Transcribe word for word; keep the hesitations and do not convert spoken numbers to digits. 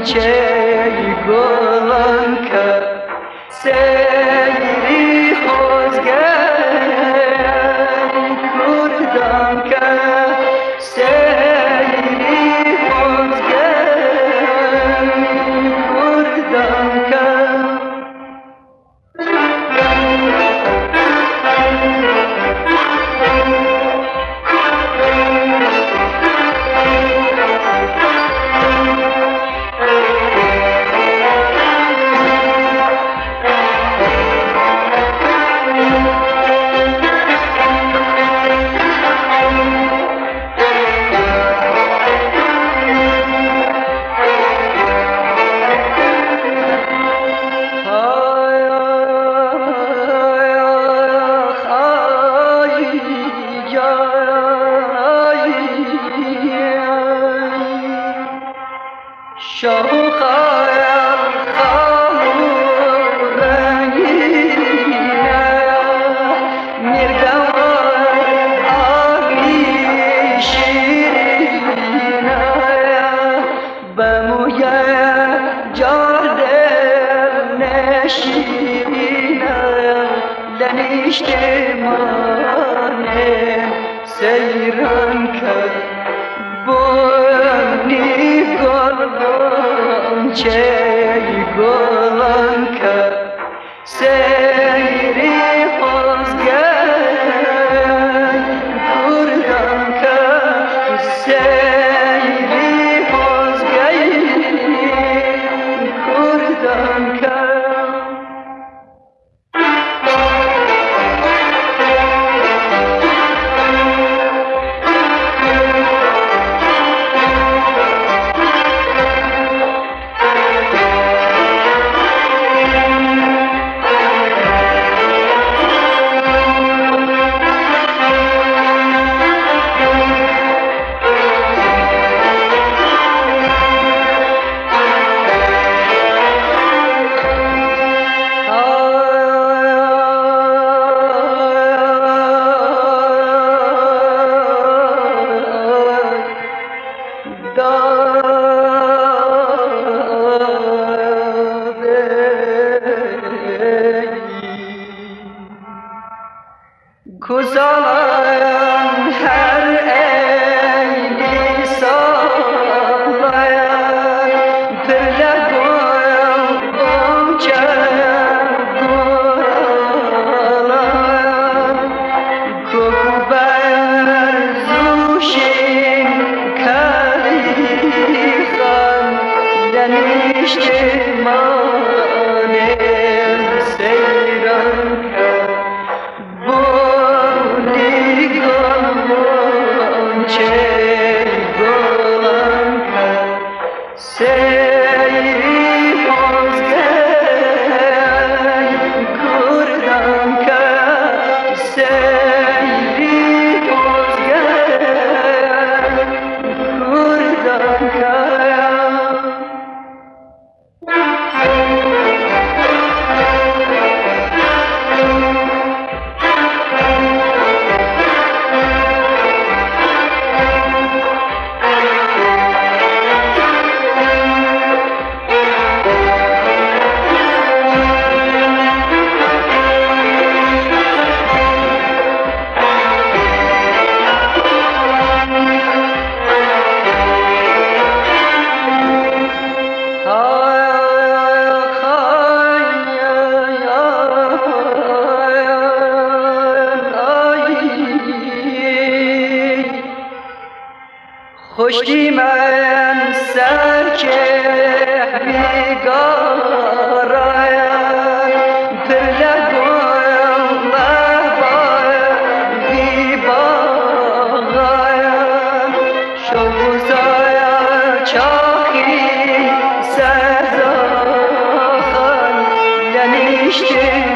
چه گلان که سیری خوزگری کردم که سیری خوزگری کردم که شاه خیال خامور رنگینه میرگوار آبی شیرینه بموی جار دل نشینه لنیشتمانه سیران کرد بونی گلان چه گلان که سیری خوزگری کردم که سیری خوزگری کردم که گزارم هر عیدی سالایم پر لبایم بوچم گلایم کوکو بر زوشین کلیخم لنیشتمانم سیرم کرد سیری خوزگری کردم که سیری خوزگری کردم که خوشی من سرکه بیگارایم پر لگویم محبایم بیباغایم شبوزایم چاکی سرزاخم لنیشتیم